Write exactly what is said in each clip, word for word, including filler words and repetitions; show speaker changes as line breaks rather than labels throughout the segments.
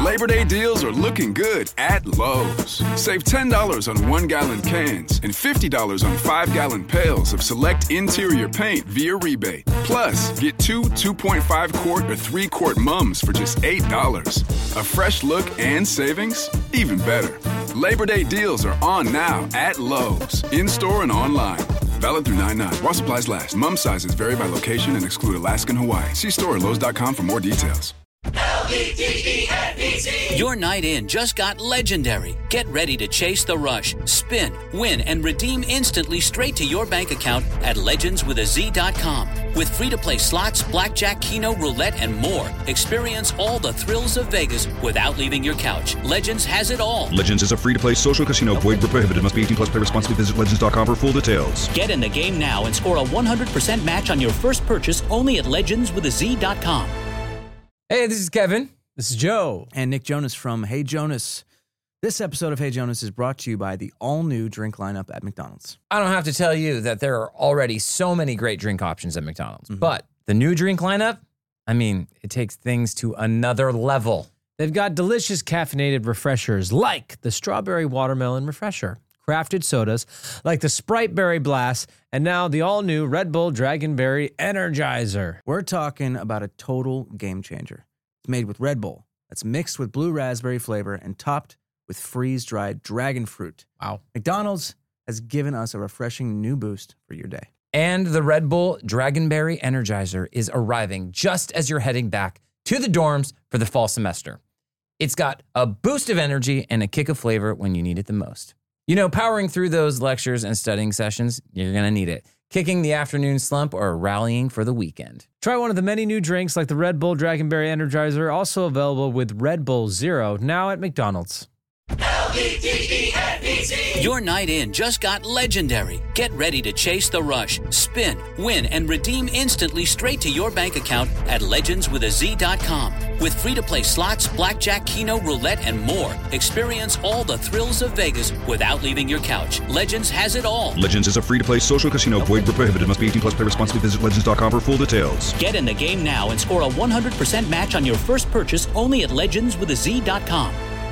Labor Day deals are looking good at Lowe's. Save ten dollars on one-gallon cans and fifty dollars on five-gallon pails of select interior paint via rebate. Plus, get two two point five quart or three quart mums for just eight dollars. A fresh look and savings? Even better. Labor Day deals are on now at Lowe's, in-store and online. Valid through nine nine. While supplies last. Mum sizes vary by location and exclude Alaska and Hawaii. See store at lowes dot com for more details.
L E D E N E T.
Your night in just got legendary. Get ready to chase the rush, spin, win, and redeem instantly straight to your bank account at legends with a z dot com. With free-to-play slots, blackjack, keno, roulette, and more, experience all the thrills of Vegas without leaving your couch. Legends has it all.
Legends is a free-to-play social casino. Void where prohibited. Must be eighteen plus. Play responsibly. Visit legends dot com for full details.
Get in the game now and score a one hundred percent match on your first purchase only at legends with a z dot com.
Hey, this is Kevin.
This is Joe.
And Nick Jonas from Hey Jonas. This episode of Hey Jonas is brought to you by the all-new drink lineup at McDonald's.
I don't have to tell you that there are already so many great drink options at McDonald's.
Mm-hmm.
But the new drink lineup, I mean, it takes things to another level.
They've got delicious caffeinated refreshers like the Strawberry Watermelon Refresher, crafted sodas like the Sprite Berry Blast, and now the all-new Red Bull Dragonberry Energizer.
We're talking about a total game changer. It's made with Red Bull that's mixed with blue raspberry flavor and topped with freeze-dried dragon fruit.
Wow.
McDonald's has given us a refreshing new boost for your day.
And the Red Bull Dragonberry Energizer is arriving just as you're heading back to the dorms for the fall semester. It's got a boost of energy and a kick of flavor when you need it the most. You know, powering through those lectures and studying sessions, you're going to need it. Kicking the afternoon slump or rallying for the weekend.
Try one of the many new drinks like the Red Bull Dragonberry Energizer, also available with Red Bull Zero, now at McDonald's.
L E D E N E T.
Your night in just got legendary. Get ready to chase the rush, spin, win, and redeem instantly straight to your bank account at legends with a z dot com. With free-to-play slots, blackjack, keno, roulette, and more, experience all the thrills of Vegas without leaving your couch. Legends has it all.
Legends is a free-to-play social casino. Void where prohibited. Must be eighteen plus. Play responsibly. Visit legends dot com for full details.
Get in the game now and score a one hundred percent match on your first purchase only at legends with a z dot com.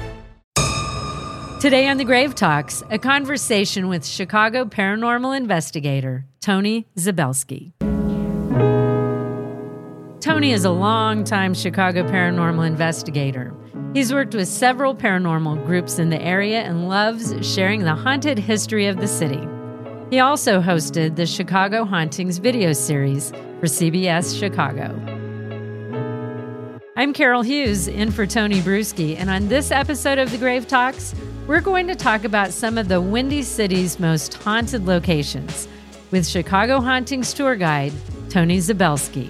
Today on The Grave Talks, a conversation with Chicago paranormal investigator Tony Zabelski. Tony is a longtime Chicago paranormal investigator. He's worked with several paranormal groups in the area and loves sharing the haunted history of the city. He also hosted the Chicago Hauntings video series for C B S Chicago. I'm Carol Hughes, in for Tony Bruschi, and on this episode of The Grave Talks, we're going to talk about some of the Windy City's most haunted locations with Chicago Hauntings tour guide, Tony Zabelski.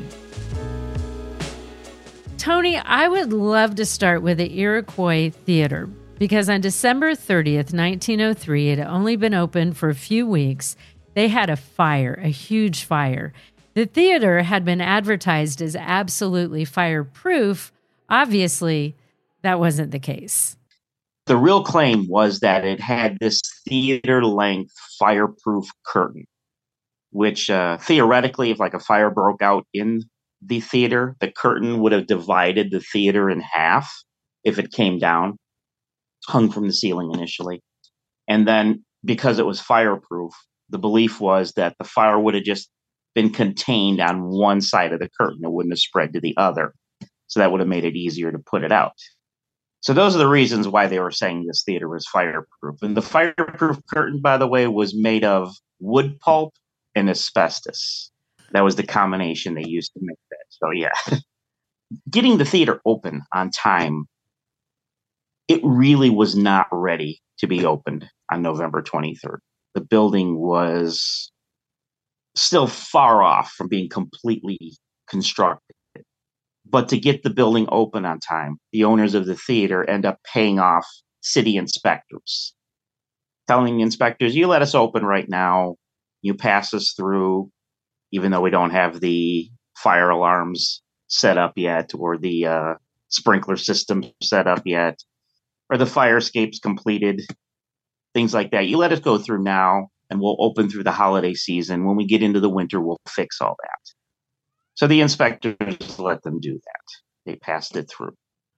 Tony, I would love to start with the Iroquois Theater because on December thirtieth, nineteen oh three, it had only been open for a few weeks. They had a fire, a huge fire. The theater had been advertised as absolutely fireproof. Obviously, that wasn't the case.
The real claim was that it had this theater-length fireproof curtain, which uh, theoretically, if like a fire broke out in the theater, the curtain would have divided the theater in half if it came down, hung from the ceiling initially. And then because it was fireproof, the belief was that the fire would have just been contained on one side of the curtain. It wouldn't have spread to the other. So that would have made it easier to put it out. So those are the reasons why they were saying this theater was fireproof. And the fireproof curtain, by the way, was made of wood pulp and asbestos. That was the combination they used to make that. So yeah, getting the theater open on time, it really was not ready to be opened on November twenty-third. The building was still far off from being completely constructed. But to get the building open on time, the owners of the theater end up paying off city inspectors, telling the inspectors, you let us open right now, you pass us through, even though we don't have the fire alarms set up yet, or the uh, sprinkler system set up yet, or the fire escapes completed, things like that. You let us go through now, and we'll open through the holiday season. When we get into the winter, we'll fix all that. So the inspectors let them do that. They passed it through.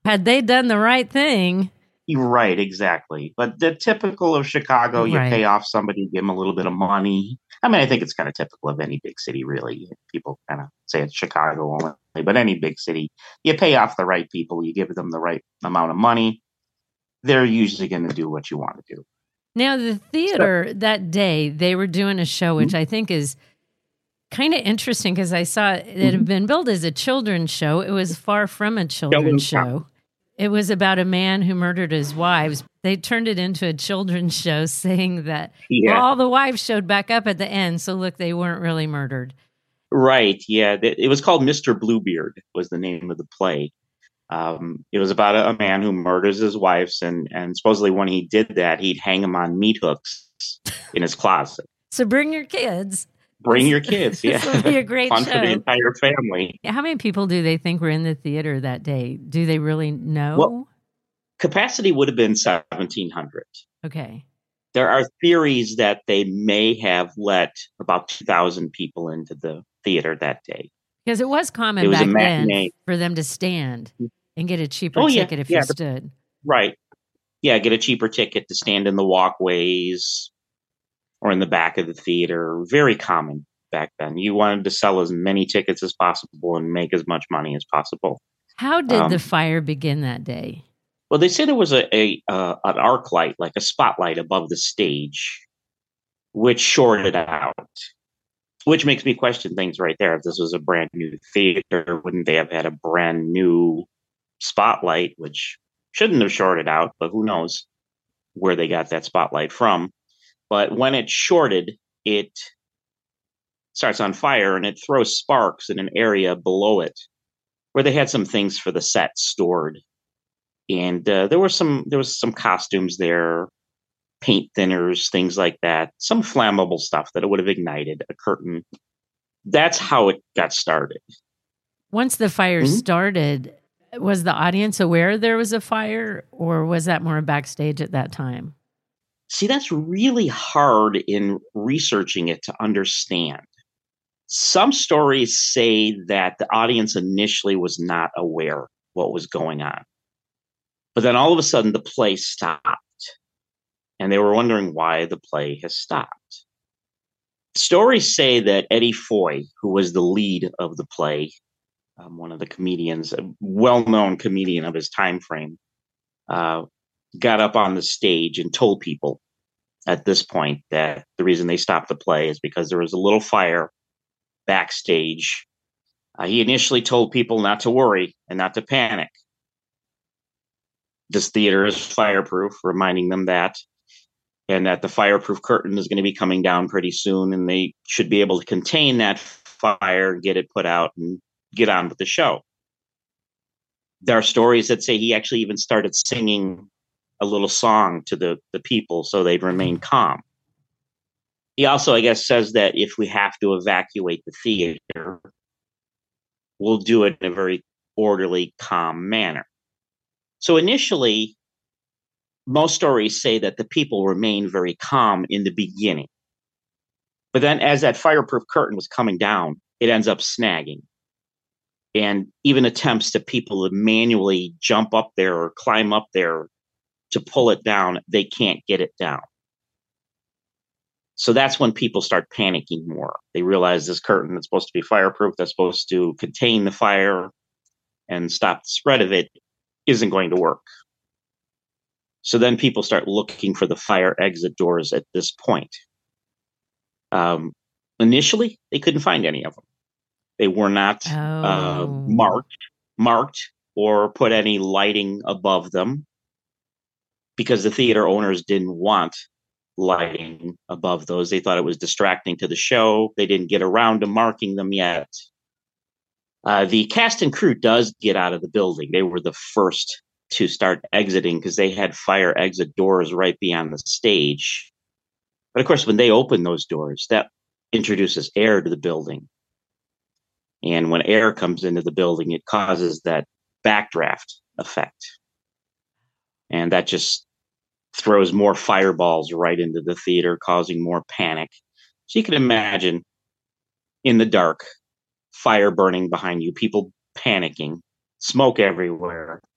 Had they done the right thing.
You're right, exactly. But the typical of Chicago, you
Right.
pay off somebody, give them a little bit of money. I mean, I think it's kind of typical of any big city, really. People kind of say it's Chicago only, but any big city, you pay off the right people, you give them the right amount of money. They're usually going to do what you want to do.
Now, the theater that day, they were doing a show, which I think is kind of interesting because I saw it had been billed as a children's show. It was far from a children's show. It was about a man who murdered his wives. They turned it into a children's show saying that
Yeah.
well, all the wives showed back up at the end. So look, they weren't really murdered.
Right, yeah. th- It was called Mister Bluebeard was the name of the play. Um, it was about a, a man who murders his wives, and, and supposedly when he did that, he'd hang them on meat hooks in his closet.
So bring your kids.
Bring your kids, yeah.
This will be a great
Fun for the
show.
entire family.
How many people do they think were in the theater that day? Do they really know?
Well- Capacity would have been seventeen hundred.
Okay.
There are theories that they may have let about two thousand people into the theater that day.
Because it was common
It was a
back then
matinee.
for them to stand and get a cheaper
Oh, yeah,
ticket if
yeah,
you
the-
stood.
Right. Yeah, get a cheaper ticket to stand in the walkways or in the back of the theater. Very common back then. You wanted to sell as many tickets as possible and make as much money as possible.
How did
Um,
the fire begin that day?
Well, they say there was a, a uh, an arc light, like a spotlight above the stage, which shorted out. Which makes me question things right there. If this was a brand new theater, wouldn't they have had a brand new spotlight, which shouldn't have shorted out, but who knows where they got that spotlight from. But when it shorted, it starts on fire and it throws sparks in an area below it where they had some things for the set stored. And uh, there were some there was some costumes there, paint thinners, things like that, some flammable stuff that it would have ignited a curtain. That's how it got started.
Once the fire
Mhm.
started, was the audience aware there was a fire, or was that more backstage at that time?
See, that's really hard in researching it to understand. Some stories say that the audience initially was not aware what was going on. But then all of a sudden the play stopped. And they were wondering why the play has stopped. Stories say that Eddie Foy, who was the lead of the play, um, one of the comedians, a well-known comedian of his time frame, uh, got up on the stage and told people at this point that the reason they stopped the play is because there was a little fire backstage. Uh, he initially told people not to worry and not to panic. This theater is fireproof, reminding them that, and that the fireproof curtain is going to be coming down pretty soon, and they should be able to contain that fire, get it put out, and get on with the show. There are stories that say he actually even started singing a little song to the, the people so they'd remain calm. He also, I guess, says that if we have to evacuate the theater, we'll do it in a very orderly, calm manner. So initially, most stories say that the people remained very calm in the beginning. But then as that fireproof curtain was coming down, it ends up snagging. And even attempts to people to manually jump up there or climb up there to pull it down, they can't get it down. So that's when people start panicking more. They realize this curtain that's supposed to be fireproof, that's supposed to contain the fire and stop the spread of it, isn't going to work. So then people start looking for the fire exit doors at this point. Um, initially, they couldn't find any of them. They were not
Oh.
uh, marked, marked or put any lighting above them because the theater owners didn't want lighting above those. They thought it was distracting to the show. They didn't get around to marking them yet. Uh, the cast and crew does get out of the building. They were the first to start exiting because they had fire exit doors right beyond the stage. But of course, when they open those doors, that introduces air to the building. And when air comes into the building, it causes that backdraft effect. And that just throws more fireballs right into the theater, causing more panic. So you can imagine in the dark, fire burning behind you, people panicking, smoke everywhere,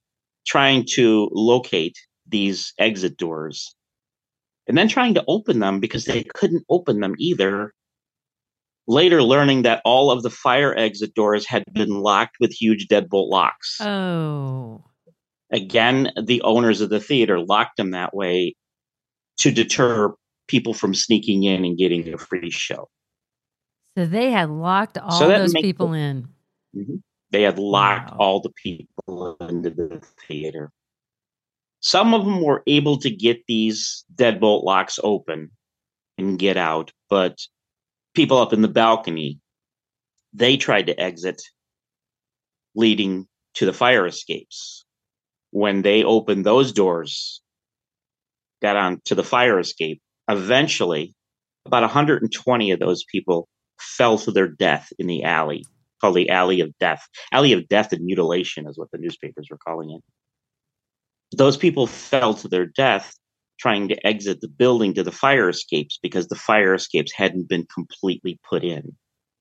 trying to locate these exit doors and then trying to open them because they couldn't open them either. Later learning that all of the fire exit doors had been locked with huge deadbolt locks.
Oh.
Again, the owners of the theater locked them that way to deter people from sneaking in and getting a free show.
So they had locked all
So that
those
makes
people
it-
in.
Mm-hmm. They had locked
Wow.
all the people into the theater. Some of them were able to get these deadbolt locks open and get out, but people up in the balcony, they tried to exit, leading to the fire escapes. When they opened those doors, got on to the fire escape, eventually about one hundred twenty of those people fell to their death in the alley, called the Alley of Death. Alley of Death and Mutilation is what the newspapers were calling it. Those people fell to their death trying to exit the building to the fire escapes because the fire escapes hadn't been completely put in.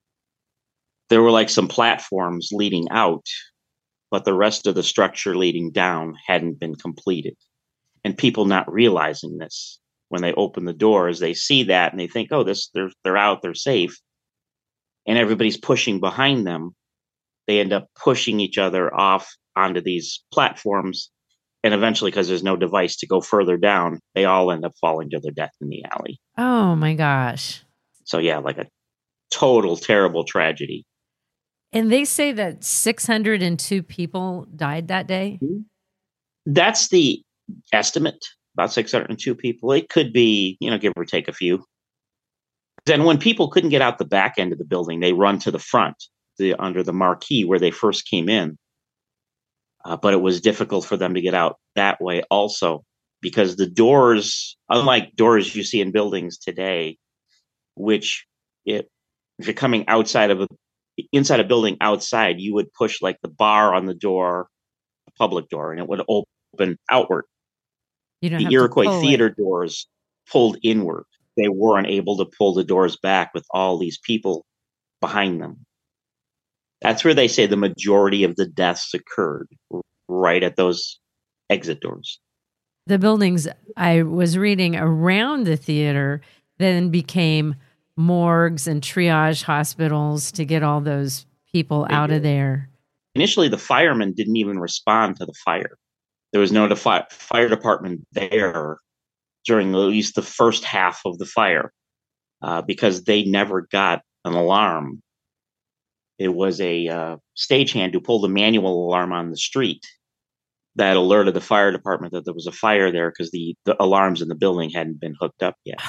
There were like some platforms leading out, but the rest of the structure leading down hadn't been completed. And people not realizing this, when they open the doors, they see that and they think, oh, this they're they're out, they're safe. And everybody's pushing behind them. They end up pushing each other off onto these platforms. And eventually, because there's no device to go further down, they all end up falling to their death in the alley.
Oh my gosh.
So yeah, like a total terrible tragedy.
And they say that six hundred two people died that day.
That's the estimate, about six hundred two people. It could be, you know, give or take a few. Then when people couldn't get out the back end of the building, they run to the front, the, under the marquee where they first came in. Uh, but it was difficult for them to get out that way also, because the doors, unlike doors you see in buildings today, which it, if you're coming outside of a, inside a building outside, you would push like the bar on the door, the public door, and it would open outward.
You don't
The
have to
Iroquois
pull it.
theater doors pulled inward. They weren't able to pull the doors back with all these people behind them. That's where they say the majority of the deaths occurred, right at those exit doors.
The buildings I was reading around the theater then became morgues and triage hospitals to get all those people
They
out
did.
of there.
Initially, the firemen didn't even respond to the fire. There was no defi- fire department there during at least the first half of the fire uh, because they never got an alarm. It was a uh, stagehand who pulled a manual alarm on the street that alerted the fire department that there was a fire there because the, the alarms in the building hadn't been hooked up yet.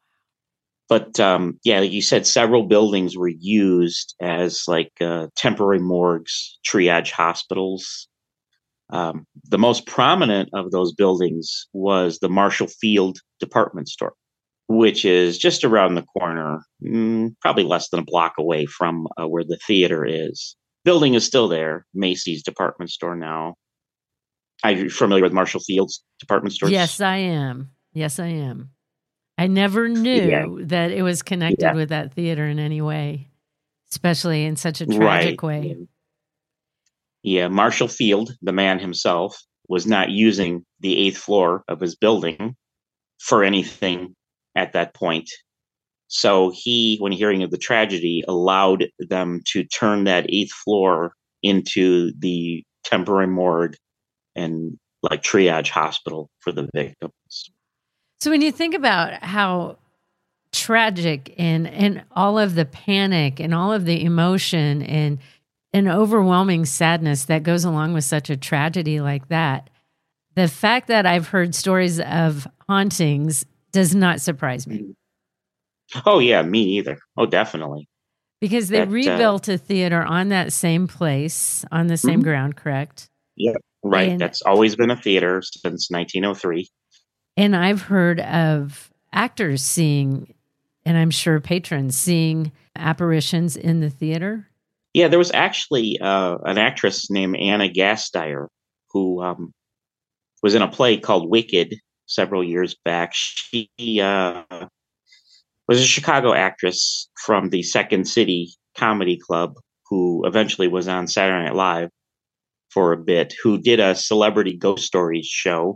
But um, yeah, like you said, several buildings were used as like uh, temporary morgues, triage hospitals. Um, the most prominent of those buildings was the Marshall Field department store, which is just around the corner, mm, probably less than a block away from uh, where the theater is. Building is still there, Macy's department store now. Are you familiar with Marshall Field's department stores?
Yes, I am. Yes, I am. I never knew
Yeah.
that it was connected
Yeah.
with that theater in any way, especially in such a tragic
Right.
way.
Yeah, Marshall Field, the man himself, was not using the eighth floor of his building for anything at that point. So he, when hearing of the tragedy, allowed them to turn that eighth floor into the temporary morgue and like triage hospital for the victims.
So when you think about how tragic and and all of the panic and all of the emotion and an overwhelming sadness that goes along with such a tragedy like that, the fact that I've heard stories of hauntings does not surprise me,
Oh yeah, me neither. Oh, definitely.
because they
That, uh,
rebuilt a theater on that same place, on the same
Mhm.
ground, correct?
Yeah, right.
And-
That's always been a theater since nineteen oh three.
And I've heard of actors seeing, and I'm sure patrons seeing apparitions in the theater.
Yeah, there was actually uh, an actress named Anna Gasteyer who um, was in a play called Wicked several years back. She uh, was a Chicago actress from the Second City Comedy Club who eventually was on Saturday Night Live. for a bit, who did a celebrity ghost stories show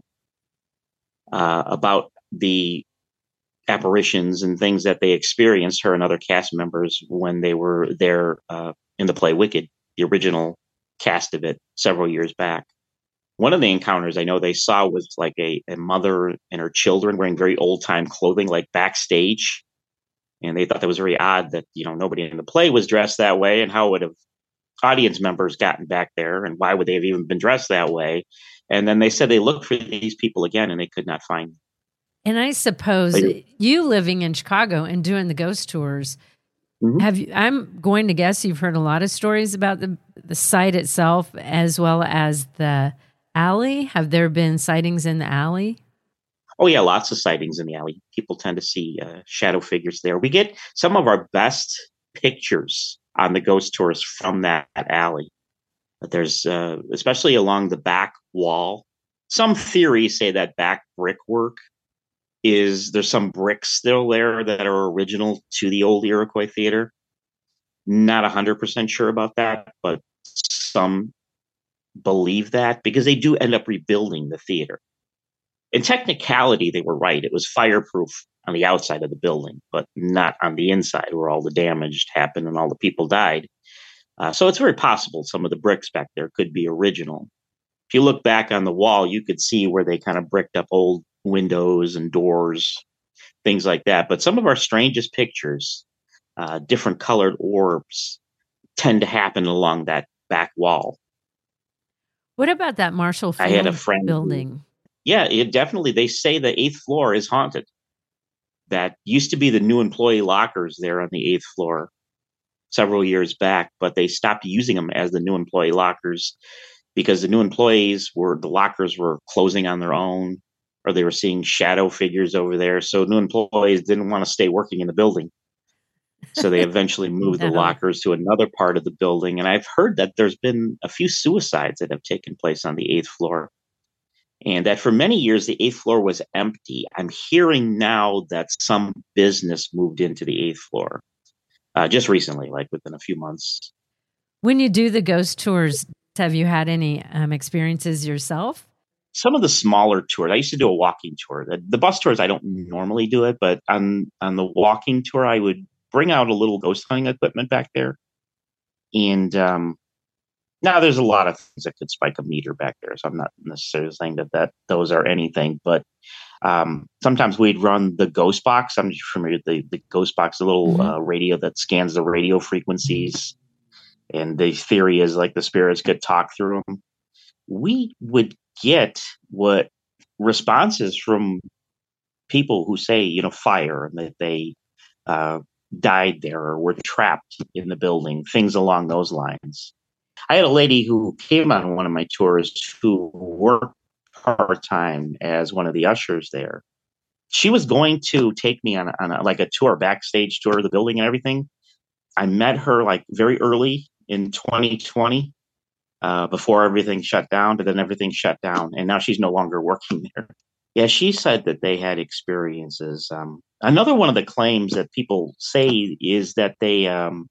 uh, about the apparitions and things that they experienced, her and other cast members, when they were there uh, in the play Wicked, the original cast of it several years back. One of the encounters I know they saw was like a, a mother and her children wearing very old time clothing, like backstage. And they thought that was very odd that, you know, nobody in the play was dressed that way, and how would have audience members gotten back there, and why would they have even been dressed that way? And then they said they looked for these people again and they could not find them.
And I suppose like, you living in Chicago and doing the ghost tours, mm-hmm. have you, I'm going to guess you've heard a lot of stories about the the site itself as well as the alley. Have there been sightings in the alley?
Oh, yeah, lots of sightings in the alley. People tend to see uh, shadow figures there. We get some of our best pictures on the ghost tours from that, that alley. But there's, uh, especially along the back wall, some theories say that back brickwork is, there's some bricks still there that are original to the old Iroquois Theater. Not one hundred percent sure about that, but some believe that, because they do end up rebuilding the theater. In technicality, they were right. It was fireproof on the outside of the building, but not on the inside where all the damage happened and all the people died. Uh, so it's very possible some of the bricks back there could be original. If you look back on the wall, you could see where they kind of bricked up old windows and doors, things like that. But some of our strangest pictures, uh, different colored orbs, tend to happen along that back wall.
What about that Marshall Field
I had a friend
building?
Who, yeah, it definitely, they say the eighth floor is haunted. That used to be the new employee lockers there on the eighth floor several years back, but they stopped using them as the new employee lockers because the new employees were, the lockers were closing on their own, or they were seeing shadow figures over there. So new employees didn't want to stay working in the building. So they eventually moved no. the lockers to another part of the building. And I've heard that there's been a few suicides that have taken place on the eighth floor. And that for many years, the eighth floor was empty. I'm hearing now that some business moved into the eighth floor uh, just recently, like within a few months.
When you do the ghost tours, have you had any um, experiences yourself?
Some of the smaller tours. I used to do a walking tour. The, the bus tours, I don't normally do it, but on, on the walking tour, I would bring out a little ghost hunting equipment back there. And um, now there's a lot of things that could spike a meter back there. So I'm not necessarily saying that, that those are anything, but um, sometimes we'd run the ghost box. I'm familiar with the, the ghost box, the little mm-hmm. uh, radio that scans the radio frequencies. And the theory is like the spirits could talk through them. We would get what responses from people who say, you know, fire, and that they uh, died there or were trapped in the building, things along those lines. I had a lady who came on one of my tours who worked part-time as one of the ushers there. She was going to take me on, a, on a, like a tour, backstage tour of the building and everything. I met her like very early in twenty twenty, uh, before everything shut down, but then everything shut down, and now she's no longer working there. Yeah, she said that they had experiences. Um, another one of the claims that people say is that they, um,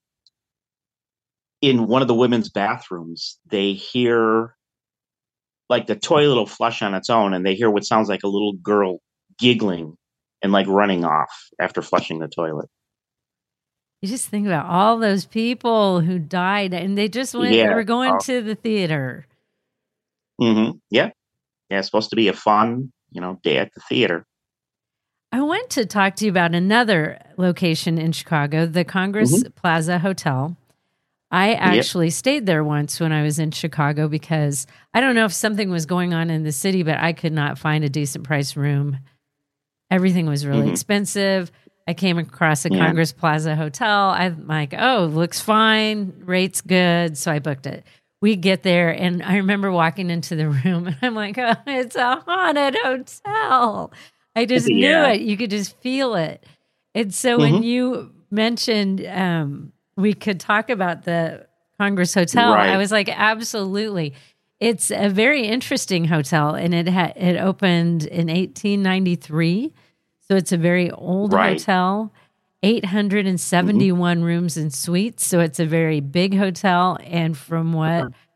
in one of the women's bathrooms, they hear like the toilet will flush on its own, and they hear what sounds like a little girl giggling and like running off after flushing the toilet.
You just think about all those people who died, and they just went,
yeah.
they were going
oh.
to the theater.
Mm-hmm. Yeah. Yeah, it's supposed to be a fun, you know, day at the theater.
I want to talk to you about another location in Chicago, the Congress mm-hmm. Plaza Hotel. I actually yep. stayed there once when I was in Chicago because I don't know if something was going on in the city, but I could not find a decent price room. Everything was really mm-hmm. expensive. I came across a yeah. Congress Plaza Hotel. I'm like, oh, looks fine. Rate's good. So I booked it. We get there, and I remember walking into the room, and I'm like, oh, it's a haunted hotel. I just yeah. knew it. You could just feel it. And so mm-hmm. when you mentioned um, we could talk about the Congress Hotel, right. I was like, absolutely. It's a very interesting hotel, and it ha- it opened in eighteen ninety-three. So it's a very old right. hotel, eight hundred seventy-one mm-hmm. rooms and suites. So it's a very big hotel. And from what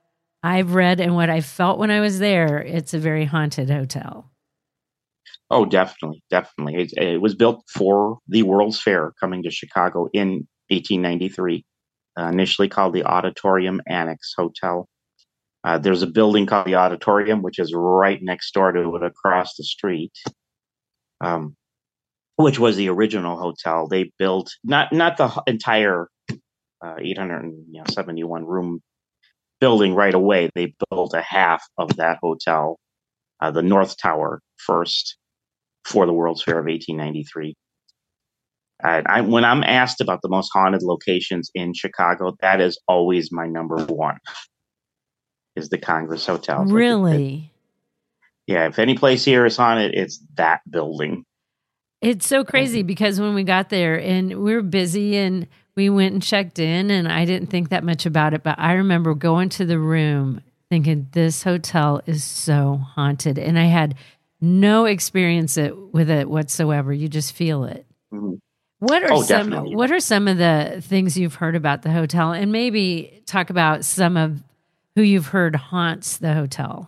I've read and what I felt when I was there, it's a very haunted hotel.
Oh, definitely, definitely. It, it was built for the World's Fair coming to Chicago in eighteen ninety-three, uh, initially called the Auditorium Annex Hotel. Uh, there's a building called the Auditorium, which is right next door to it across the street, um, which was the original hotel. They built not not the entire uh, eight hundred seventy-one room building right away. They built a half of that hotel, uh, the North Tower, first for the World's Fair of eighteen ninety-three. Uh, I, when I'm asked about the most haunted locations in Chicago, that is always my number one. Is the Congress Hotel.
Really?
Yeah, if any place here is haunted, it's that building.
It's so crazy because when we got there and we were busy and we went and checked in and I didn't think that much about it, but I remember going to the room thinking this hotel is so haunted and I had no experience it, with it whatsoever. You just feel it.
Mm-hmm.
What are
oh,
some
definitely.
What are some of the things you've heard about the hotel and maybe talk about some of who you've heard haunts the hotel?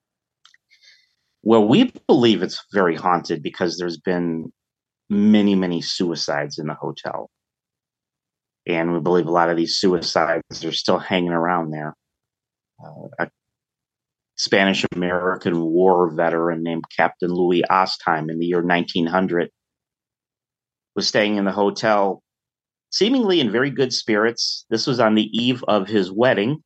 Well, we believe it's very haunted because there's been many, many suicides in the hotel. And we believe a lot of these suicides are still hanging around there. Uh, a Spanish-American War veteran named Captain Louis Ostheim in the year nineteen hundred was staying in the hotel, seemingly in very good spirits. This was on the eve of his wedding,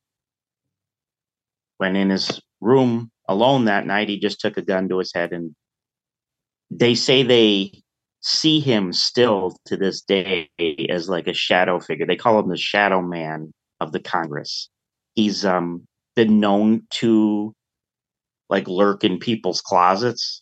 when in his room alone that night, he just took a gun to his head. And they say they see him still to this day as like a shadow figure. They call him the Shadow Man of the Congress. He's um, been known to like lurk in people's closets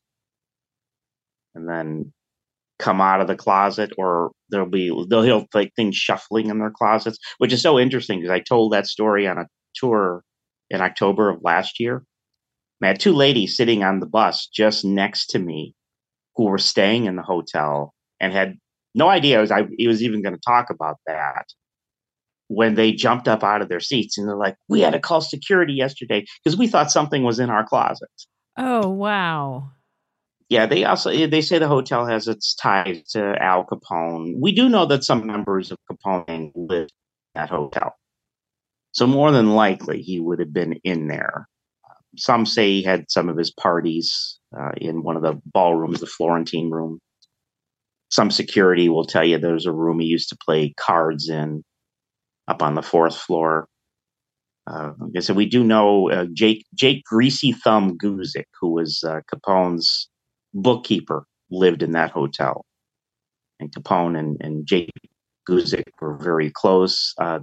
and then come out of the closet, or there'll be they'll hear like things shuffling in their closets, which is so interesting because I told that story on a tour in October of last year. I had two ladies sitting on the bus just next to me who were staying in the hotel and had no idea I was, I, he was even going to talk about that when they jumped up out of their seats and they're like, we had to call security yesterday because we thought something was in our closet.
Oh, wow.
Yeah, they also they say the hotel has its ties to Al Capone. We do know that some members of Capone lived in that hotel. So more than likely, he would have been in there. Some say he had some of his parties uh, in one of the ballrooms, the Florentine room. Some security will tell you there's a room he used to play cards in up on the fourth floor. Uh, like I said, we do know uh, Jake Jake Greasy Thumb Guzik, who was uh, Capone's bookkeeper, lived in that hotel. And Capone and, and Jake Guzik were very close. Uh,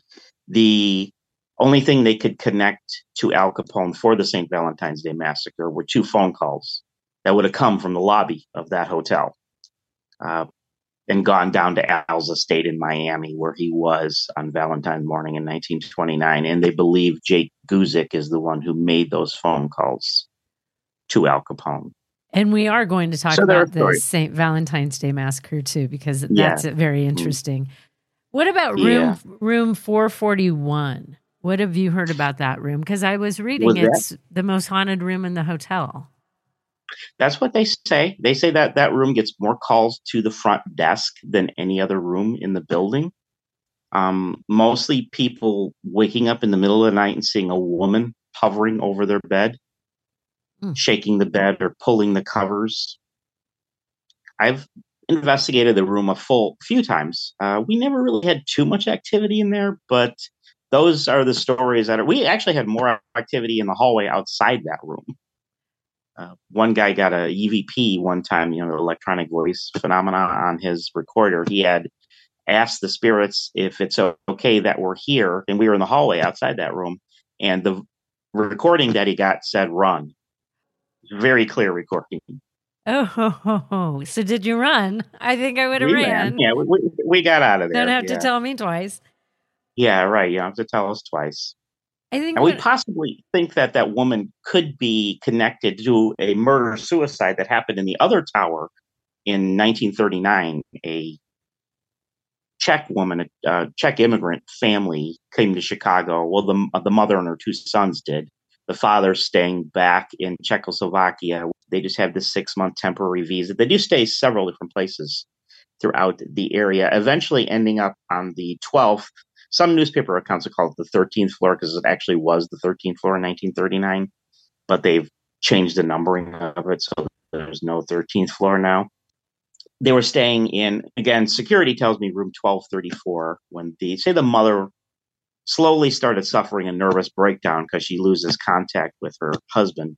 the only thing they could connect to Al Capone for the Saint Valentine's Day Massacre were two phone calls that would have come from the lobby of that hotel uh, and gone down to Al's estate in Miami, where he was on Valentine's morning in nineteen twenty-nine. And they believe Jake Guzik is the one who made those phone calls to Al Capone.
And we are going to talk
So
about the
stories.
Saint Valentine's Day Massacre too, because
Yeah.
that's very interesting. Mm-hmm. What about room
Yeah.
room four forty-one? What have you heard about that room? Because I was reading
Was that-
it's the most haunted room in the hotel.
That's what they say. They say that that room gets more calls to the front desk than any other room in the building. Um, mostly people waking up in the middle of the night and seeing a woman hovering over their bed,
Mm.
shaking the bed or pulling the covers. I've investigated the room a full few times. Uh, we never really had too much activity in there, but those are the stories that are. We actually had more activity in the hallway outside that room. Uh, one guy got a E V P one time, you know, the electronic voice phenomenon on his recorder. He had asked the spirits if it's okay that we're here, and we were in the hallway outside that room. And the recording that he got said, "Run." Very clear recording.
Oh, ho, ho, ho. So did you run? I think I would have
We
ran.
ran. Yeah, we, we, we got out of there.
Don't have
yeah.
to tell me twice.
Yeah, right. You don't have to tell us twice.
I think
And we
what-
possibly think that that woman could be connected to a murder-suicide that happened in the other tower in nineteen thirty-nine. A Czech woman, a uh, Czech immigrant family came to Chicago. Well, the, the mother and her two sons did. The father staying back in Czechoslovakia. They just have this six-month temporary visa. They do stay several different places throughout the area, eventually ending up on the twelfth. Some newspaper accounts have called it the thirteenth floor because it actually was the thirteenth floor in nineteen thirty-nine, but they've changed the numbering of it, so there's no thirteenth floor now. They were staying in, again, security tells me room twelve thirty-four when the, say the mother slowly started suffering a nervous breakdown because she loses contact with her husband.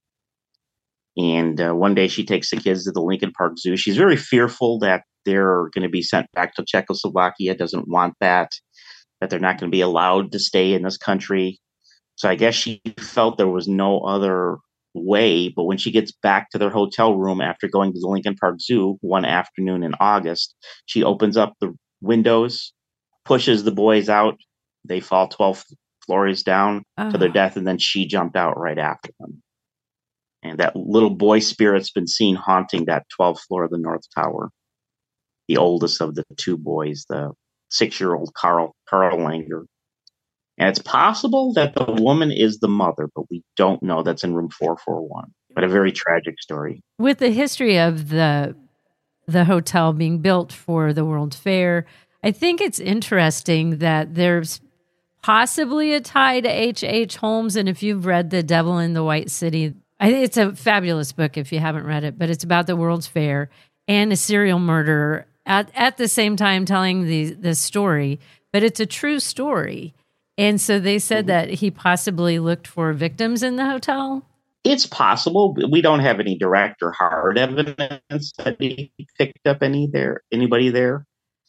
And uh, one day she takes the kids to the Lincoln Park Zoo. She's very fearful that they're going to be sent back to Czechoslovakia, doesn't want that, that they're not going to be allowed to stay in this country. So I guess she felt there was no other way. But when she gets back to their hotel room after going to the Lincoln Park Zoo one afternoon in August, she opens up the windows, pushes the boys out. They fall twelve floors down oh. to their death, and then she jumped out right after them. And that little boy spirit's been seen haunting that twelfth floor of the North Tower. The oldest of the two boys, the six-year-old Carl Carl Langer. And it's possible that the woman is the mother, but we don't know. That's in room four forty-one. But a very tragic story.
With the history of the the hotel being built for the World's Fair, I think it's interesting that there's possibly a tie to H H. Holmes. And if you've read The Devil in the White City, I think it's a fabulous book if you haven't read it, but it's about the World's Fair and a serial murderer at, at the same time telling the, the story, but it's a true story. And so they said that he possibly looked for victims in the hotel.
It's possible. We don't have any direct or hard evidence that he picked up any there, anybody there.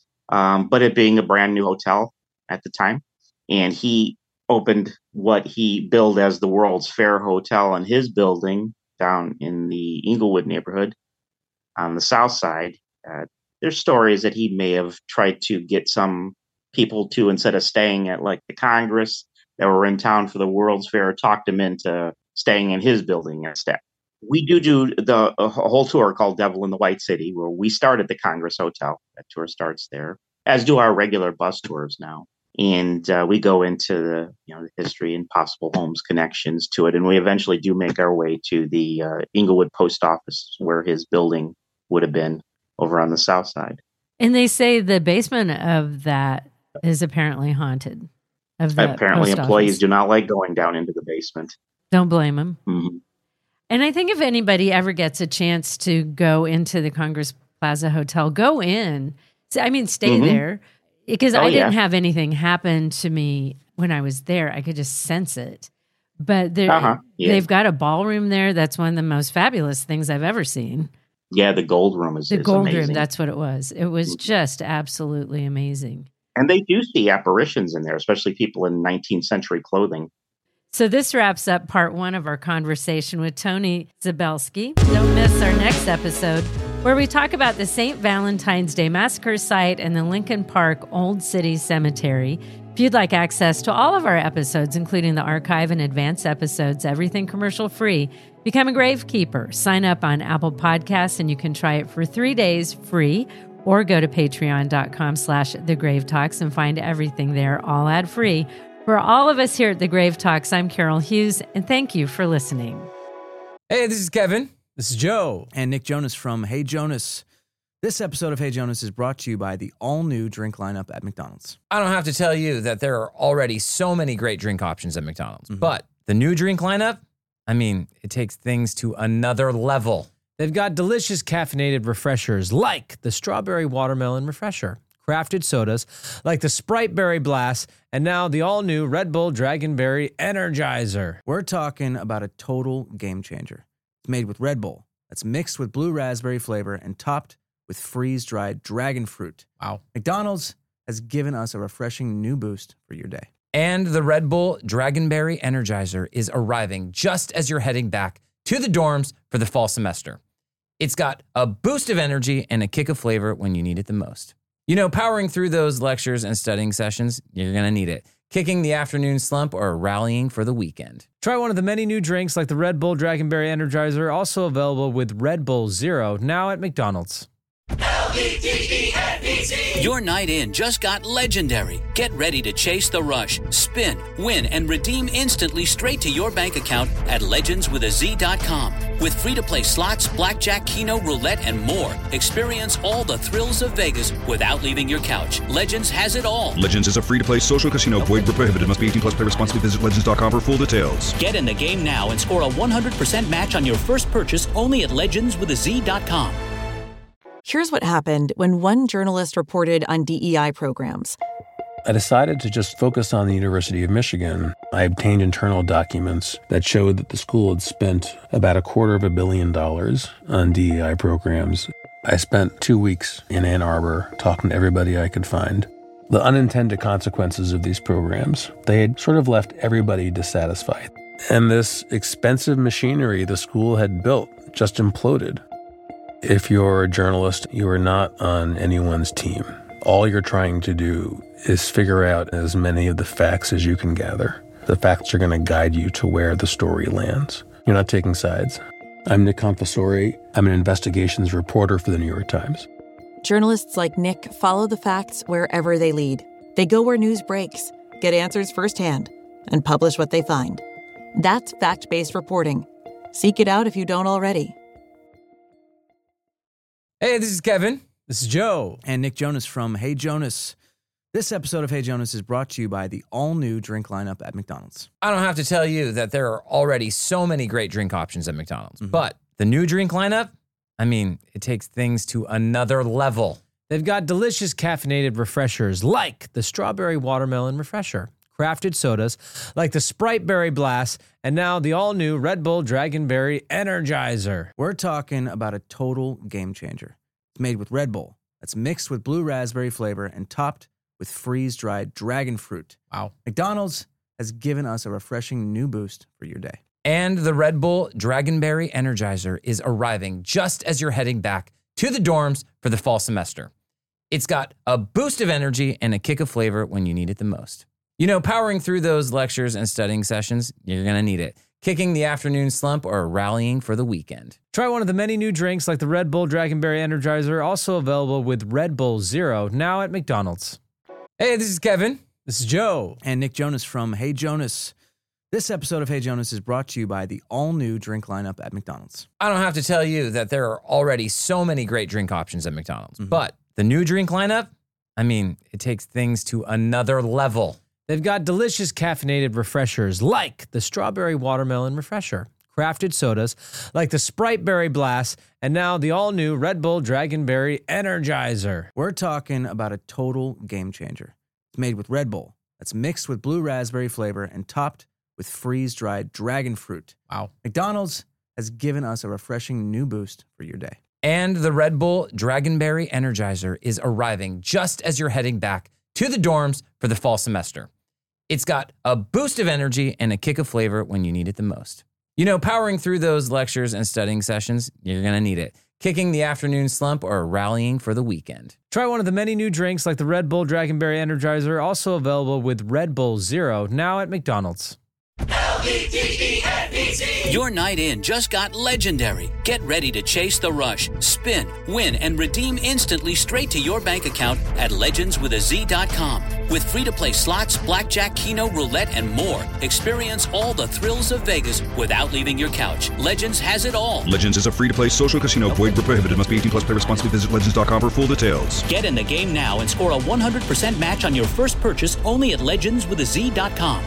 Um, but it being a brand new hotel at the time, and he opened what he billed as the World's Fair Hotel in his building down in the Inglewood neighborhood on the south side. Uh, there's stories that he may have tried to get some people to, instead of staying at like the Congress that were in town for the World's Fair, talked him into staying in his building instead. We do do the a whole tour called Devil in the White City, where we start at the Congress Hotel. That tour starts there, as do our regular bus tours now. And uh, we go into the, you know, the history and possible Holmes connections to it. And we eventually do make our way to the uh, Inglewood Post Office, where his building would have been over on the south side.
And they say the basement of that is apparently haunted. Of the
apparently,
post
employees
office.
do not like going down into the basement.
Don't blame them.
Mm-hmm.
And I think if anybody ever gets a chance to go into the Congress Plaza Hotel, go in. I mean, stay
mm-hmm.
there. Because
oh,
I didn't
yeah.
have anything happen to me when I was there. I could just sense it. But
uh-huh. yeah.
they've got a ballroom there. That's one of the most fabulous things I've ever seen.
Yeah, the gold room is,
the
is
gold
amazing.
room. That's what it was. It was just absolutely amazing.
And they do see apparitions in there, especially people in nineteenth century clothing.
So this wraps up part one of our conversation with Tony Zabelski. Don't miss our next episode, where we talk about the Saint Valentine's Day Massacre site and the Lincoln Park Old City Cemetery. If you'd like access to all of our episodes, including the archive and advanced episodes, everything commercial free, become a Gravekeeper. Sign up on Apple Podcasts and you can try it for three days free, or go to patreon.com slash the Grave Talks and find everything there, all ad free. For all of us here at the Grave Talks, I'm Carol Hughes, and thank you for listening.
Hey, this is Kevin.
This is Joe.
And Nick Jonas from Hey Jonas. This episode of Hey Jonas is brought to you by the all-new drink lineup at McDonald's.
I don't have to tell you that there are already so many great drink options at McDonald's.
Mm-hmm.
But the new drink lineup, I mean, it takes things to another level.
They've got delicious caffeinated refreshers like the Strawberry Watermelon Refresher, crafted sodas like the Sprite Berry Blast, and now the all-new Red Bull Dragonberry Energizer.
We're talking about a total game changer. It's made with Red Bull that's mixed with blue raspberry flavor and topped with freeze-dried dragon fruit.
Wow.
McDonald's has given us a refreshing new boost for your day.
And the Red Bull Dragonberry Energizer is arriving just as you're heading back to the dorms for the fall semester. It's got a boost of energy and a kick of flavor when you need it the most. You know, powering through those lectures and studying sessions, you're going to need it. Kicking the afternoon slump or rallying for the weekend.
Try one of the many new drinks like the Red Bull Dragonberry Energizer, also available with Red Bull Zero, now at McDonald's.
L L V D E N B C.
Your night in just got legendary. Get ready to chase the rush, spin, win, and redeem instantly straight to your bank account at legends with a z dot com. With free-to-play slots, blackjack, keno, roulette, and more, experience all the thrills of Vegas without leaving your couch. Legends has it all.
Legends is a free-to-play social casino. Void where prohibited. Must be eighteen plus. Play responsibly. Visit legends dot com for full details.
Get in the game now and score a one hundred percent match on your first purchase only at legends with a z dot com.
Here's what happened when one journalist reported on D E I programs.
I decided to just focus on the University of Michigan. I obtained internal documents that showed that the school had spent about a quarter of a billion dollars on D E I programs. I spent two weeks in Ann Arbor talking to everybody I could find. The unintended consequences of these programs, they had sort of left everybody dissatisfied. And this expensive machinery the school had built just imploded. If you're a journalist, you are not on anyone's team. All you're trying to do is figure out as many of the facts as you can gather. The facts are going to guide you to where the story lands. You're not taking sides. I'm Nick Confessori. I'm an investigations reporter for the New York Times.
Journalists like Nick follow the facts wherever they lead. They go where news breaks, get answers firsthand, and publish what they find. That's fact-based reporting. Seek it out if you don't already.
Hey, this is Kevin.
This is Joe.
And Nick Jonas from Hey Jonas. This episode of Hey Jonas is brought to you by the all-new drink lineup at McDonald's.
I don't have to tell you that there are already so many great drink options at McDonald's.
Mm-hmm.
But the new drink lineup, I mean, it takes things to another level.
They've got delicious caffeinated refreshers like the Strawberry Watermelon Refresher, crafted sodas like the Sprite Berry Blast, and now the all-new Red Bull Dragonberry Energizer.
We're talking about a total game changer. It's made with Red Bull that's mixed with blue raspberry flavor and topped with freeze-dried dragon fruit.
Wow.
McDonald's has given us a refreshing new boost for your day.
And the Red Bull Dragonberry Energizer is arriving just as you're heading back to the dorms for the fall semester. It's got a boost of energy and a kick of flavor when you need it the most. You know, powering through those lectures and studying sessions, you're going to need it. Kicking the afternoon slump or rallying for the weekend.
Try one of the many new drinks like the Red Bull Dragonberry Energizer, also available with Red Bull Zero, now at McDonald's.
Hey, this is Kevin.
This is Joe.
And Nick Jonas from Hey Jonas. This episode of Hey Jonas is brought to you by the all-new drink lineup at McDonald's.
I don't have to tell you that there are already so many great drink options at McDonald's.
Mm-hmm.
But the new drink lineup, I mean, it takes things to another level.
They've got delicious caffeinated refreshers like the Strawberry Watermelon Refresher, crafted sodas like the Sprite Berry Blast, and now the all-new Red Bull Dragonberry Energizer.
We're talking about a total game changer. It's made with Red Bull that's mixed with blue raspberry flavor and topped with freeze-dried dragon fruit.
Wow.
McDonald's has given us a refreshing new boost for your day.
And the Red Bull Dragonberry Energizer is arriving just as you're heading back to the dorms for the fall semester. It's got a boost of energy and a kick of flavor when you need it the most. You know, powering through those lectures and studying sessions, you're going to need it. Kicking the afternoon slump or rallying for the weekend.
Try one of the many new drinks like the Red Bull Dragonberry Energizer, also available with Red Bull Zero, now at McDonald's.
L V D E N B C.
Your night in just got legendary. Get ready to chase the rush, spin, win, and redeem instantly straight to your bank account at legends with a z dot com. With free-to-play slots, blackjack, keno, roulette, and more, experience all the thrills of Vegas without leaving your couch. Legends has it all.
Legends is a free-to-play social casino. Void where prohibited. Must be eighteen plus. Play responsibly. Visit legends dot com for full details.
Get in the game now and score a one hundred percent match on your first purchase only at legends with a z dot com.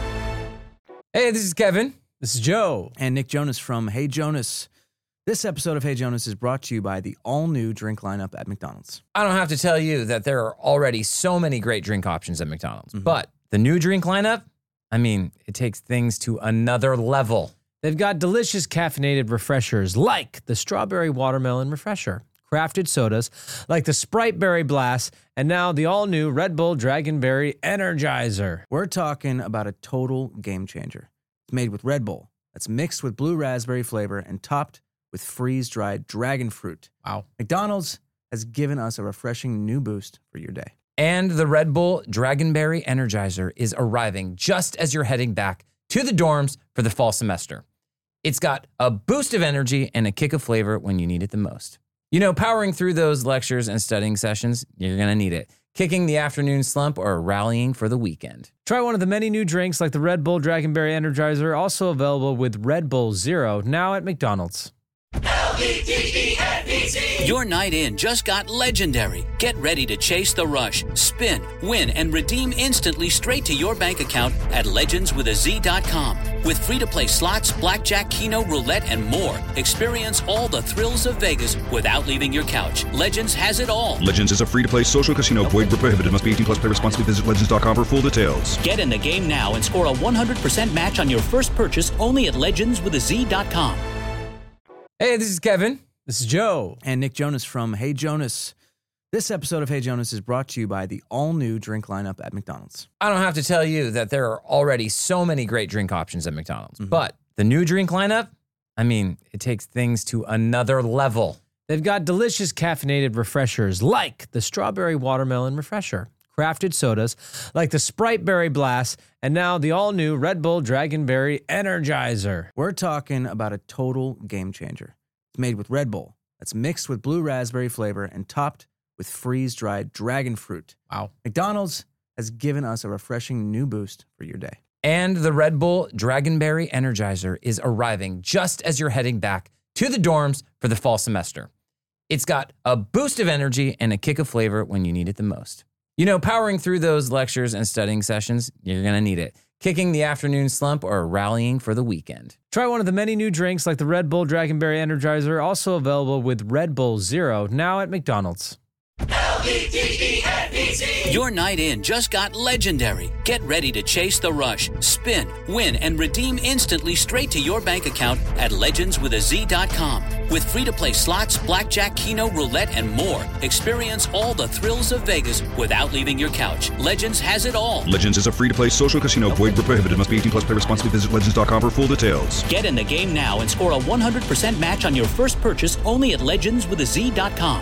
Hey, this is Kevin.
This is Joe.
And Nick Jonas from Hey Jonas. This episode of Hey Jonas is brought to you by the all-new drink lineup at McDonald's.
I don't have to tell you that there are already so many great drink options at McDonald's.
Mm-hmm.
But the new drink lineup, I mean, it takes things to another level.
They've got delicious caffeinated refreshers like the Strawberry Watermelon Refresher, crafted sodas like the Sprite Berry Blast, and now the all-new Red Bull Dragonberry Energizer.
We're talking about a total game changer. It's made with Red Bull that's mixed with blue raspberry flavor and topped with freeze-dried dragon fruit.
Wow.
McDonald's has given us a refreshing new boost for your day.
And the Red Bull Dragonberry Energizer is arriving just as you're heading back to the dorms for the fall semester. It's got a boost of energy and a kick of flavor when you need it the most. You know, powering through those lectures and studying sessions, you're going to need it. Kicking the afternoon slump or rallying for the weekend.
Try one of the many new drinks like the Red Bull Dragonberry Energizer, also available with Red Bull Zero, now at McDonald's.
L E D E N E Z.
Your night in just got legendary. Get ready to chase the rush, spin, win, and redeem instantly straight to your bank account at legends with a z dot com. With free-to-play slots, blackjack, keno, roulette, and more, experience all the thrills of Vegas without leaving your couch. Legends has it all.
Legends is a free-to-play social casino. Void where prohibited. Must be eighteen plus. Play responsibly. Visit legends dot com for full details.
Get in the game now and score a one hundred percent match on your first purchase only at legends with a z dot com.
Hey, this is Kevin.
This is Joe.
And Nick Jonas from Hey Jonas. This episode of Hey Jonas is brought to you by the all-new drink lineup at McDonald's.
I don't have to tell you that there are already so many great drink options at McDonald's. Mm-hmm. But the new drink lineup, I mean, it takes things to another level.
They've got delicious caffeinated refreshers like the Strawberry Watermelon Refresher, crafted sodas like the Sprite Berry Blast, and now the all-new Red Bull Dragonberry Energizer.
We're talking about a total game changer. It's made with Red Bull that's mixed with blue raspberry flavor and topped with freeze-dried dragon fruit.
Wow.
McDonald's has given us a refreshing new boost for your day.
And the Red Bull Dragonberry Energizer is arriving just as you're heading back to the dorms for the fall semester. It's got a boost of energy and a kick of flavor when you need it the most. You know, powering through those lectures and studying sessions, you're going to need it. Kicking the afternoon slump or rallying for the weekend.
Try one of the many new drinks like the Red Bull Dragonberry Energizer, also available with Red Bull Zero, now at McDonald's.
L E D E N E Z.
Your night in just got legendary. Get ready to chase the rush, spin, win, and redeem instantly straight to your bank account at legends with a z dot com. With free-to-play slots, blackjack, keno, roulette, and more, experience all the thrills of Vegas without leaving your couch. Legends has it all.
Legends is a free-to-play social casino. Void where prohibited. Must be eighteen plus. Play responsibly. Visit legends dot com for full details.
Get in the game now and score a one hundred percent match on your first purchase only at legends with a z dot com.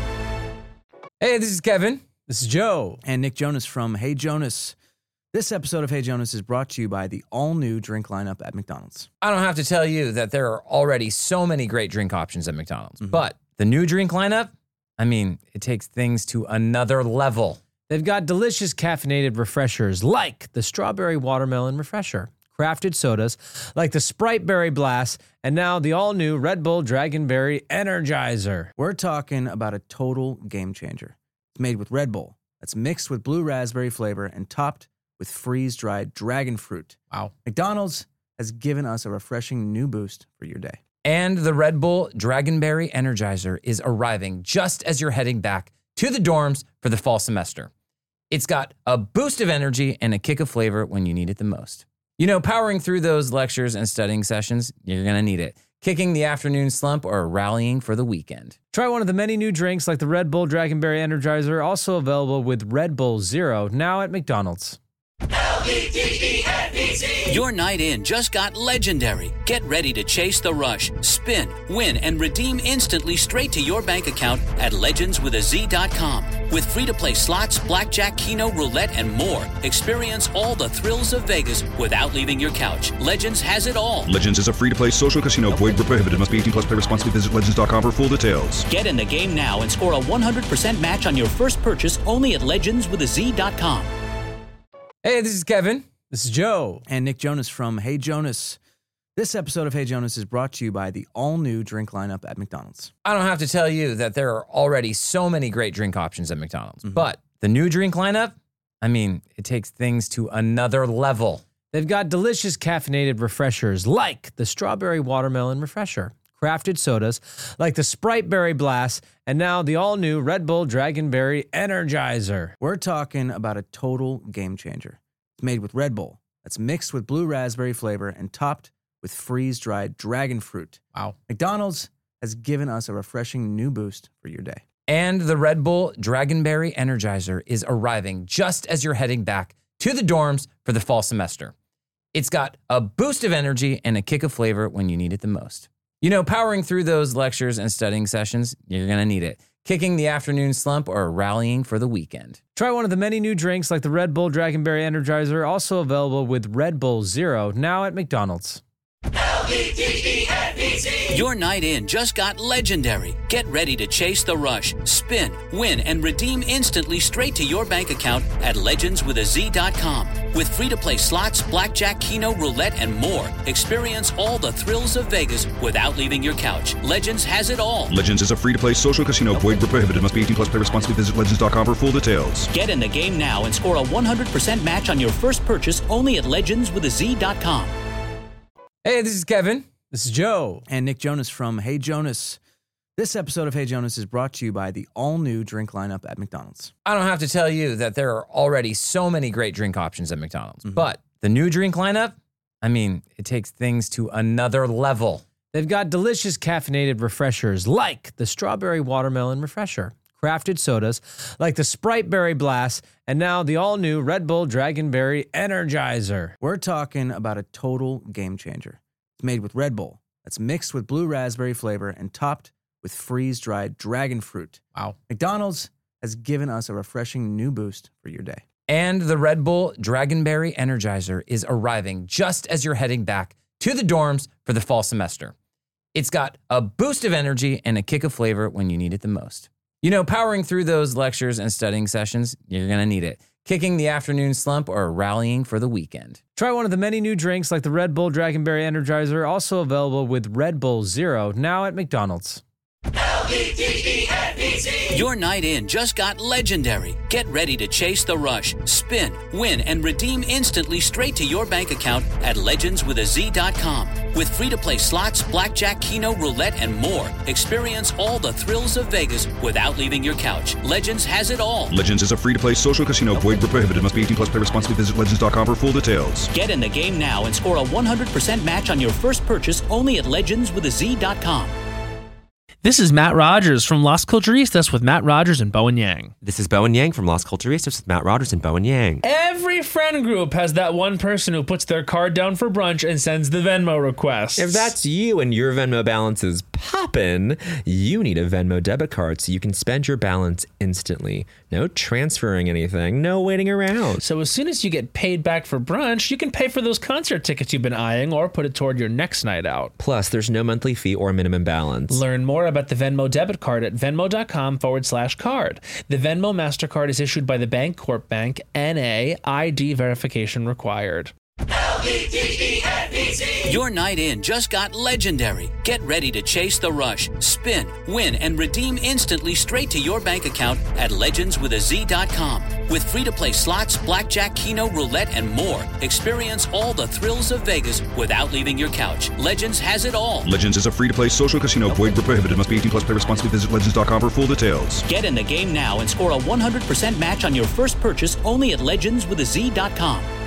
Hey, this is Kevin.
This is Joe.
And Nick Jonas from Hey Jonas. This episode of Hey Jonas is brought to you by the all-new drink lineup at McDonald's.
I don't have to tell you that there are already so many great drink options at McDonald's.
Mm-hmm.
But the new drink lineup, I mean, it takes things to another level.
They've got delicious caffeinated refreshers like the Strawberry Watermelon Refresher, crafted sodas like the Sprite Berry Blast, and now the all-new Red Bull Dragonberry Energizer.
We're talking about a total game changer. It's made with Red Bull that's mixed with blue raspberry flavor and topped with freeze-dried dragon fruit.
Wow.
McDonald's has given us a refreshing new boost for your day.
And the Red Bull Dragonberry Energizer is arriving just as you're heading back to the dorms for the fall semester. It's got a boost of energy and a kick of flavor when you need it the most. You know, powering through those lectures and studying sessions, you're going to need it. Kicking the afternoon slump or rallying for the weekend.
Try one of the many new drinks like the Red Bull Dragonberry Energizer, also available with Red Bull Zero, now at McDonald's.
L E D E N E Z.
Your night in just got legendary. Get ready to chase the rush, spin, win, and redeem instantly straight to your bank account at legends with a z dot com. With free-to-play slots, blackjack, keno, roulette, and more, experience all the thrills of Vegas without leaving your couch. Legends has it all.
Legends is a free-to-play social casino. Void where prohibited. Must be eighteen plus. Play responsibly. Visit legends dot com for full details.
Get in the game now and score a one hundred percent match on your first purchase only at legends with a z dot com.
Hey, this is Kevin.
This is Joe.
And Nick Jonas from Hey Jonas. This episode of Hey Jonas is brought to you by the all-new drink lineup at McDonald's.
I don't have to tell you that there are already so many great drink options at McDonald's.
Mm-hmm.
But the new drink lineup, I mean, it takes things to another level.
They've got delicious caffeinated refreshers like the Strawberry Watermelon Refresher, crafted sodas like the Sprite Berry Blast, and now the all-new Red Bull Dragonberry Energizer.
We're talking about a total game changer. It's made with Red Bull that's mixed with blue raspberry flavor and topped with freeze-dried dragon fruit.
Wow.
McDonald's has given us a refreshing new boost for your day.
And the Red Bull Dragonberry Energizer is arriving just as you're heading back to the dorms for the fall semester. It's got a boost of energy and a kick of flavor when you need it the most. You know, powering through those lectures and studying sessions, you're going to need it. Kicking the afternoon slump or rallying for the weekend.
Try one of the many new drinks like the Red Bull Dragonberry Energizer, also available with Red Bull Zero, now at McDonald's.
L E D E N E Z.
Your night in just got legendary. Get ready to chase the rush, spin, win, and redeem instantly straight to your bank account at legends with a z dot com. With free-to-play slots, blackjack, keno, roulette, and more, experience all the thrills of Vegas without leaving your couch. Legends has it all.
Legends is a free-to-play social casino. Void where prohibited. Must be eighteen plus. Play responsibly. Visit legends dot com for full details.
Get in the game now and score a one hundred percent match on your first purchase only at legends with a z dot com.
Hey, this is Kevin.
This is Joe. And Nick Jonas from Hey Jonas. This episode of Hey Jonas is brought to you by the all-new drink lineup at McDonald's.
I don't have to tell you that there are already so many great drink options at McDonald's.
Mm-hmm.
But the new drink lineup, I mean, it takes things to another level.
They've got delicious caffeinated refreshers like the Strawberry Watermelon Refresher, crafted sodas like the Sprite Berry Blast, and now the all-new Red Bull Dragonberry Energizer.
We're talking about a total game changer. It's made with Red Bull that's mixed with blue raspberry flavor and topped with freeze-dried dragon fruit.
Wow.
McDonald's has given us a refreshing new boost for your day.
And the Red Bull Dragonberry Energizer is arriving just as you're heading back to the dorms for the fall semester. It's got a boost of energy and a kick of flavor when you need it the most. You know, powering through those lectures and studying sessions, you're going to need it. Kicking the afternoon slump or rallying for the weekend.
Try one of the many new drinks like the Red Bull Dragonberry Energizer, also available with Red Bull Zero, now at McDonald's.
L E D E N E Z.
Your night in just got legendary. Get ready to chase the rush, spin, win, and redeem instantly straight to your bank account at legends with a z dot com. With free-to-play slots, blackjack, keno, roulette, and more, experience all the thrills of Vegas without leaving your couch. Legends has it all.
Legends is a free-to-play social casino. Void where prohibited. Must be eighteen plus. Play responsibly. Visit legends dot com for full details.
Get in the game now and score a one hundred percent match on your first purchase only at legends with a z dot com.
This is Matt Rogers from Las Culturistas with Matt Rogers and Bowen Yang.
This is Bowen Yang from Las Culturistas with Matt Rogers and Bowen Yang.
Every friend group has that one person who puts their card down for brunch and sends the Venmo request.
If that's you and your Venmo balance is poppin', you need a Venmo debit card so you can spend your balance instantly. No transferring anything, no waiting around.
So as soon as you get paid back for brunch, you can pay for those concert tickets you've been eyeing or put it toward your next night out.
Plus, there's no monthly fee or minimum balance.
Learn more about the Venmo debit card at venmo.com forward slash card. The Venmo MasterCard is issued by the Bancorp Bank, N A, I D verification required.
L E D E N E Z.
Your night in just got legendary. Get ready to chase the rush, spin, win, and redeem instantly straight to your bank account at legends with a z dot com. With free-to-play slots, blackjack, keno, roulette, and more, experience all the thrills of Vegas without leaving your couch. Legends has it all.
Legends is a free-to-play social casino. Void where prohibited. Must be eighteen plus. Play responsibly. Visit legends dot com for full details.
Get in the game now and score a one hundred percent match on your first purchase only at legends with a z dot com.